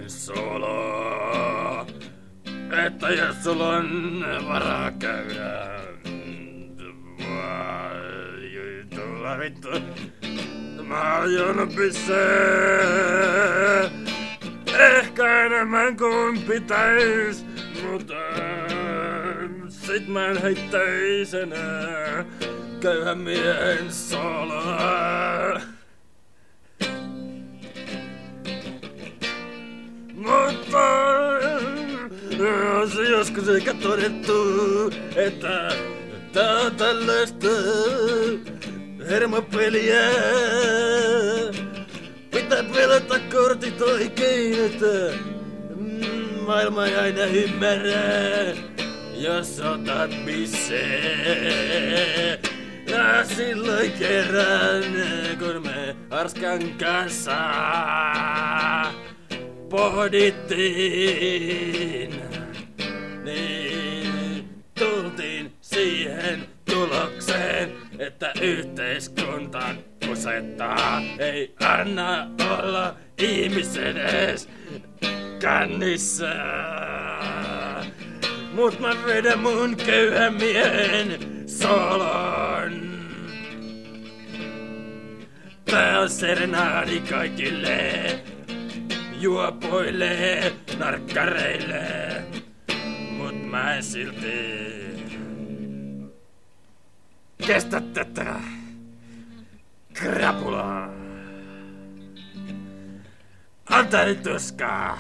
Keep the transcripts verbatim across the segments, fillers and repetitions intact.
solo, että jos sulla on varaa käydä, tulla vittu, mä aion pissee, ehkä enemmän kuin pitäis, mutta sit mä en heittäis enää köyhän miehen soloa. Mutta se joskus eikä todettu, että tää on tällaista hermopeliä. Pitää pelata kortit oikein, että maailma ei aina ymmärrä, jos otat pissee. Ja silloin kerran, kun me Arskan kanssa pohdittiin, niin tultiin siihen tulokseen, että yhteiskunta kusettaa, ei anna olla ihmisen edes kännissä. Mut mä vedän mun köyhän miehen solon. Tää on serenaadi kaikille juopoille, narkkareille, mut mä en silti kestä tätä krapulaa. Antaa nyt tuskaa.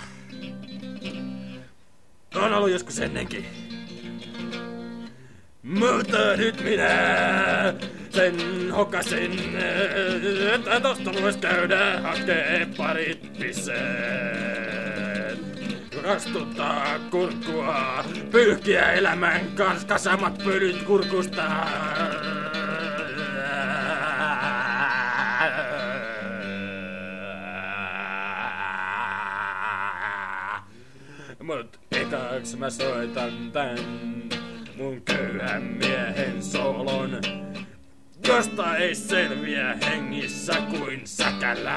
On ollut joskus ennenkin. Mutta nyt minä sen hokasin, että tosta vois käydä hakee parit pisseet. Rastuttaa kurkkua, pyyhkiä elämän kanssa kasamat pölyt kurkusta. Mut ekaks mä soitan tän mun köyhän miehen solon, josta ei selviä hengissä kuin säkällä.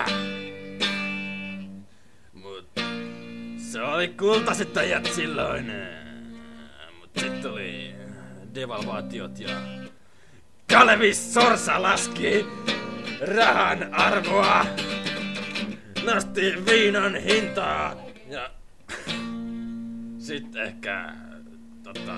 Mut se oli kultaiset ajat silloin. Mut sit tuli devalvaatiot ja Kalevi Sorsa laski rahan arvoa, nosti viinan hintaa ja sit ehkä tota...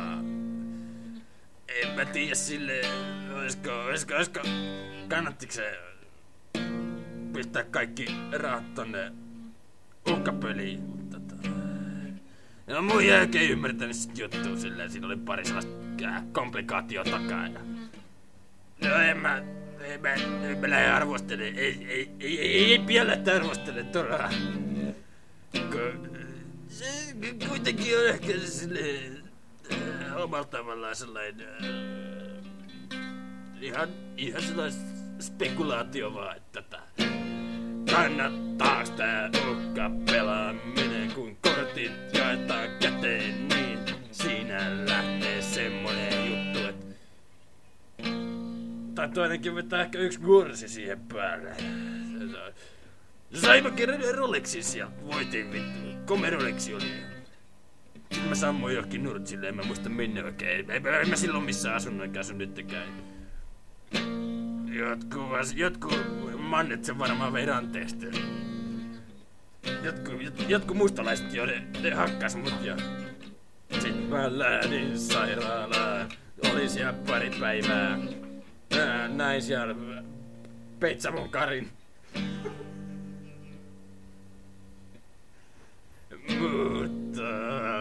En mä tiedä silleen, oisko, oisko, oisko, kannattiks se pistää kaikki rahat tonne uhkapeliin, tota... No mun ei oikein ymmärtänyt sit juttua silleen, siinä oli pari sellaista äh, komplikaatio takaa ja... No en mä, en mä, en mä lähde arvostele, ei, ei, ei, ei, ei pidä lähteä arvostele turhaa. Se kuitenkin on ehkä silleen... Äh, omalla tavallaan sellainen äh, ihan, ihan sellainen spekulaatio vaan, että tätä kannattaaks tää uhkapelaaminen, kun kortit jaetaan käteen, niin siinä lähtee semmonen juttu, että tai toinenkin vetää ehkä yksi gursi siihen päälle. Sai mä kerran Rolexin sieltä, voitin vittu, kome Rolexi oli. Sitten mä sammuin johonkin nurtsille, en mä muista minne oikein. En, en mä silloin missään asunut, enkä asun nyttekään. Jotkut, jotkut mannet sen varmaan vei ranteesta. Jotkut, jot, jotkut mustalaiset jo, ne, ne hakkas mut ja... Sit mä lähdin sairaalaan, olin siellä pari päivää. Mä näin siellä Peitsamon Karin. Mutta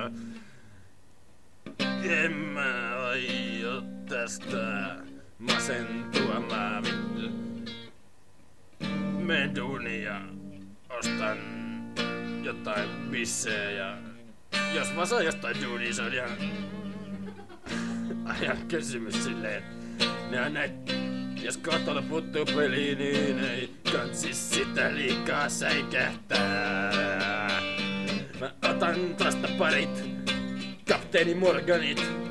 en mä aio tästä masentua, mä vittu menen duuniin ja ostan jotain bissejä ja jos mä saan jostain duunia, se on ihan ajan kysymys silleen, että näet, jos kotona puuttuu peli, niin ei kansis sitä liikaa säikähtää. Mä otan tosta parit Kapteeni Morganit